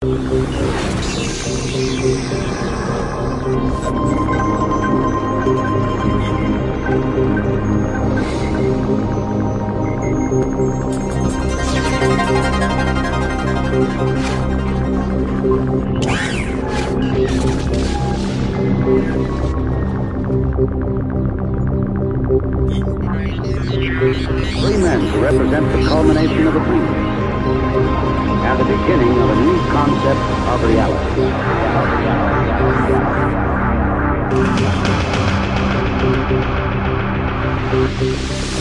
Three men to represent the culmination of a dream and the beginning of a new concept of reality.